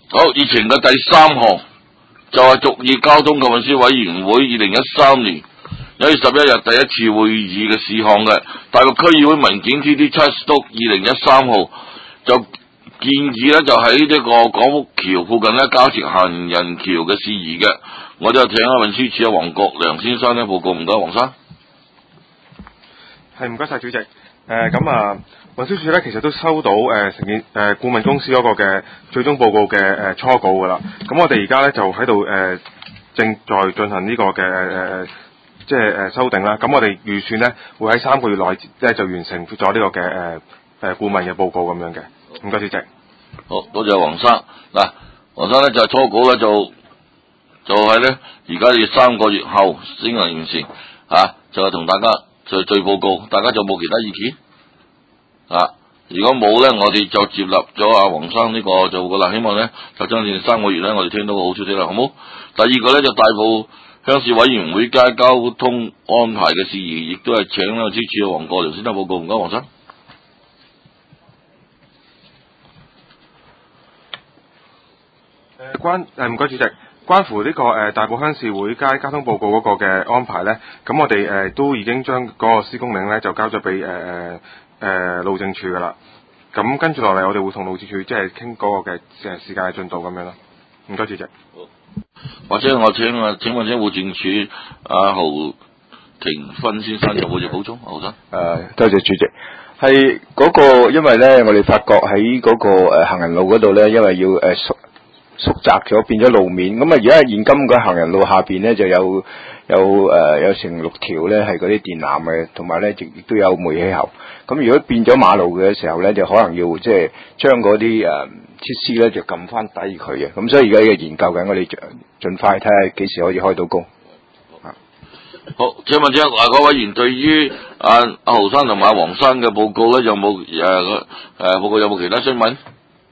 好，議程嘅第3項就係逐議交通及運輸委員會2013年1月11日第一次會議嘅事項嘅大陸區議會文件 TD7/2013 號就建議咧就喺呢個廣福橋附近咧加設行人橋嘅事宜嘅，我就請運輸署黃國良先生咧報告，唔該，黃生。 係，唔該晒主席。運輸署咧其實都收到承建顧問公司嗰個嘅最終報告嘅初稿㗎啦。咁我哋而家咧就喺度正在進行呢個嘅即係修訂啦。咁我哋預算咧會喺3個月內咧就完成咗呢個嘅顧問嘅報告咁樣嘅。唔該主席。 好，多謝黃生。嗱，黃生咧就係初稿咧就係咧而家要3個月後先能完成就係同大家再報告，大家就冇其他意見。如果冇咧，我哋就接納咗阿黃生呢個做噶啦。希望咧就將呢3個月咧，我哋聽到個好消息啦，好冇？第二個咧就大埔鄉事委員會街交通安排嘅事宜，亦都係請運輸署嘅黃國良先生報告，唔該，黃生。 唔該主席，關乎呢個大埔鄉事會街交通報告嗰個嘅安排咧，咁我哋都已經將嗰個施工令咧就交咗俾路政署噶啦。咁跟住落嚟，我哋會同路政署即係傾嗰個嘅時間嘅進度咁樣咯。唔該主席。 或者我請問路政署豪庭芬先生有冇嘢補充？豪生。 多謝主席。係嗰個，因為咧我哋發覺喺嗰個行人路嗰度咧，因為要縮窄咗，變咗路面。咁啊，而家現今嘅行人路下邊咧就有成6條咧係嗰啲電纜嘅，同埋咧亦都有煤氣喉。咁如果變咗馬路嘅時候咧，就可能要即係將嗰啲設施咧就撳翻低佢嘅。咁所以而家嘅研究緊，我哋盡快睇下幾時可以開到工。 好，請問各位委員對於阿豪生同埋阿黃生嘅報告咧，有冇報告有冇其他新聞？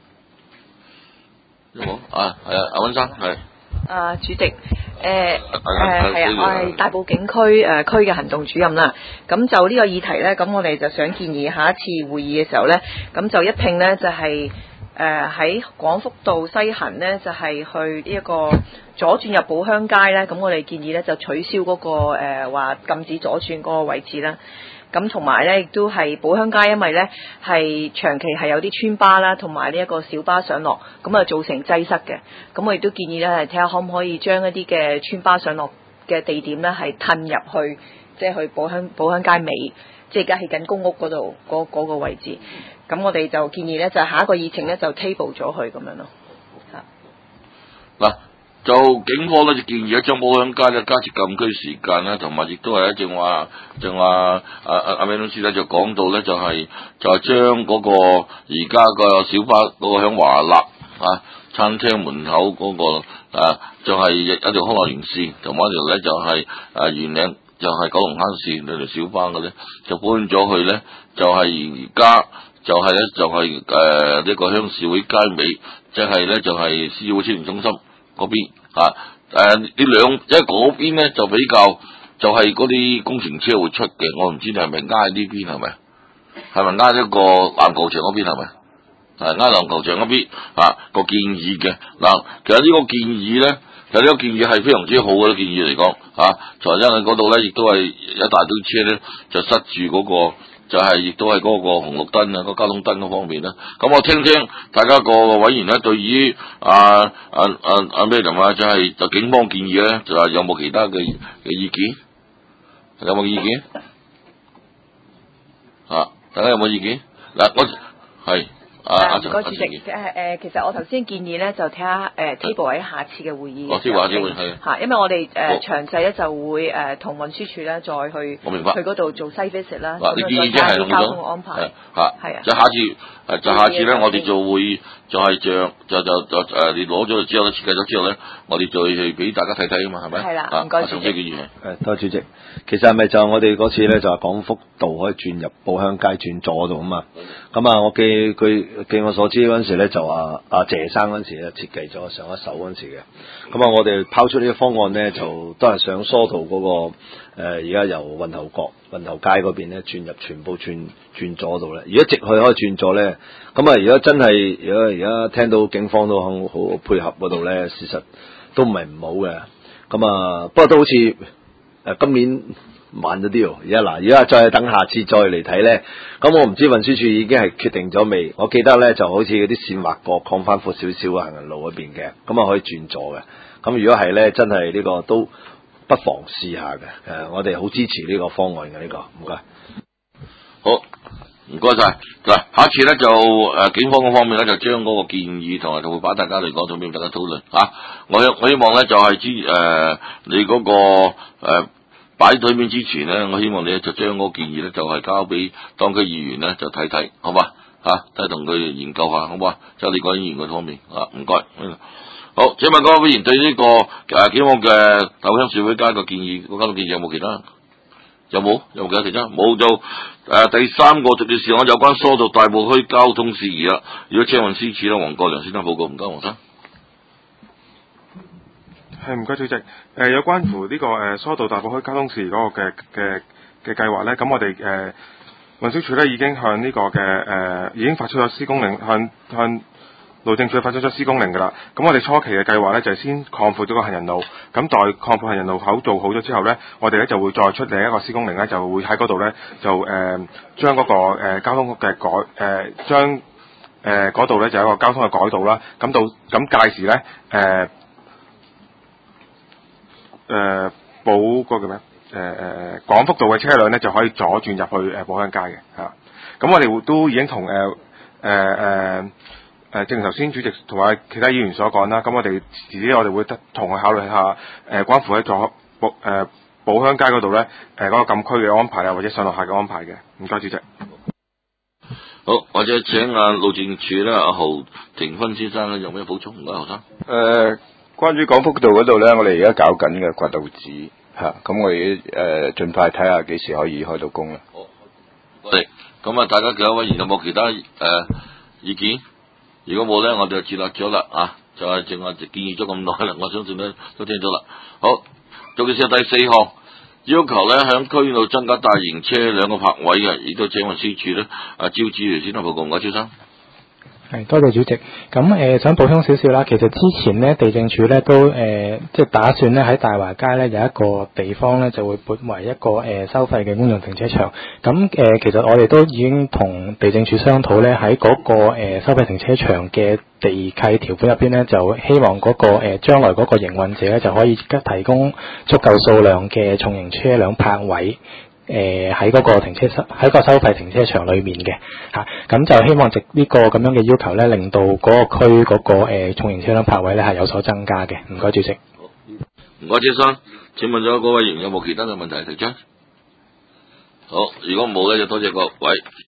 有冇？係阿溫生係。 主席，我係大埔警區區嘅行動主任啦。咁就呢個議題咧，咁我哋就想建議下一次會議嘅時候咧，咁就一併咧就係喺廣福道西行咧，就係去呢一個左轉入寶鄉街咧。咁我哋建議咧就取消嗰個話禁止左轉嗰個位置啦。咁同埋咧，亦都係寶鄉街，因為咧係長期係有啲村巴啦，同埋呢一個小巴上落，咁啊造成擠塞嘅。咁我亦都建議咧，係睇下可唔可以將一啲嘅村巴上落嘅地點咧，係褪入去，即係去寶鄉街尾，即係而家起緊公屋嗰度嗰個位置。咁我哋就建議咧，就下一個議程咧就 table 咗佢咁樣咯。 嗱。就警方咧就建議一將寶鄉街咧加設禁區時間啦，同埋亦都係正話阿美老師咧就講到咧就係將嗰個而家個小巴嗰個響華立餐廳門口嗰個就係一條康樂園線，同埋一條咧就係圓嶺就係九龍坑線兩條小巴嘅咧就搬咗去咧就係而家就係咧就係呢個鄉事會街尾，即係咧就係市議會青年中心嗰邊呢兩，因為嗰邊咧就比較就係嗰啲工程車會出嘅，我唔知你係咪挨呢邊係咪？係咪挨一個籃球場嗰邊係咪？係挨籃球場嗰邊個建議嘅嗱，其實呢個建議咧，其實呢個建議係非常之好嘅建議嚟講財因喺嗰度咧，亦都係一大堆車咧就塞住嗰個。就係亦都係嗰個紅綠燈個交通燈嗰方面啦。咁我聽大家個委員咧，對於咩人就係就警方建議咧，就係有冇其他嘅意見？有冇意見？大家有冇意見？嗱，我係。 唔該主席，其實我頭先建議咧，就睇下table 喺下次嘅會議。因為我哋詳細咧就會同運輸署咧再去去嗰度做 site visit 啦。 你建議即係咁交通安排。 就下次咧，我哋就會就係你攞咗之後咧，設計咗之後咧，我哋再去俾大家睇睇啊嘛，係咪？ 係啦，唔該主席。 多謝主席。其實係咪就我哋嗰次咧就係廣福道可以轉入寶鄉街轉左度啊嘛？咁我記佢據我所知嗰陣時咧，就阿謝生嗰陣時咧設計咗上一手嗰陣時嘅。咁啊，我哋拋出呢個方案咧，就都係想疏導嗰個而家由運頭街嗰邊咧轉入全部轉左度咧。如果直去可以轉左咧，咁啊，如果真係如果而家聽到警方都好配合嗰度咧，事實都唔係唔好嘅。咁啊，不過都好似今年慢咗啲喎。而家再等下次再嚟睇咧，咁我唔知運輸署已經係決定咗未？我記得咧就好似嗰啲線劃過擴翻闊少少行人路嗰邊嘅，咁啊可以轉左嘅。咁如果係咧，真係呢個都不妨試下嘅。我哋好支持呢個方案嘅呢個，唔該。 好，唔該晒。嗱，下一次咧就警方嗰方面咧就將嗰個建議同埋就會把大家嚟講，同俾大家討論嚇。我希望咧就係你嗰個擺對面之前咧，我希望你就將嗰個建議咧就係交俾當區議員咧就睇睇，好嘛嚇，睇同佢研究下，好嘛？就你講議員嗰方面啊，唔該。好，請問嗰位議員對呢個警方嘅頭鄉社會街嘅建議，嗰間建議有冇其他？有冇其他其他？冇就第三個直接事項有關疏導大埔區交通事宜啦。如果車運司處咧，黃國良先生報告，唔該黃生。 係唔該主席。有關乎呢個疏導大埔區交通事宜嗰個嘅計劃咧，咁我哋運輸署咧已經向呢個嘅已經發出咗施工令，向路政署發出咗施工令㗎啦。咁我哋初期嘅計劃咧就係先擴闊咗個行人路，咁待擴闊行人路口做好咗之後咧，我哋咧就會再出另一個施工令咧，就會喺嗰度咧就將嗰個交通嘅將嗰度咧就有一個交通嘅改道啦。咁屆時咧寶嗰個叫咩廣福道嘅車輛咧就可以左轉入去寶鄉街嘅嚇。咁我哋都已經同正如頭先主席同埋其他議員所講啦，咁我哋會同佢考慮下關乎喺寶鄉街嗰度咧嗰個禁區嘅安排啊，或者上落客嘅安排嘅。唔該主席。 好，或者請路政署咧阿豪庭芬先生有咩補充？唔該，豪生。 關於廣福道嗰度咧，我哋而家搞緊嘅掘道紙嚇，咁我哋盡快睇下幾時可以開到工啦。 好，咁啊，大家幾位議員有冇其他意見？如果冇咧，我哋就接納咗啦啊，就係正話建議咗咁耐啦，我相信咧都聽咗啦。好，做嘅是第四項，要求咧響區內增加大型車輛嘅泊位嘅，亦都請運輸署咧招志如先生報告，唔該，招生。 係，多謝主席。咁想補充少少啦，其實之前咧地政署咧都即係打算咧喺大華街咧有一個地方咧就會撥為一個收費嘅公用停車場。咁其實我哋都已經同地政署商討咧，喺嗰個收費停車場嘅地契條款入邊咧，就希望嗰個將來嗰個營運者咧就可以提供足夠數量嘅重型車輛泊位。喺嗰個喺個收費停車場裏面嘅嚇，咁就希望藉呢個咁樣嘅要求咧，令到嗰個區嗰個重型車輛泊位咧係有所增加嘅。唔該，主席。 唔該，先生。請問咗嗰位議員有冇其他嘅問題提出？好，如果冇咧，就多謝各位。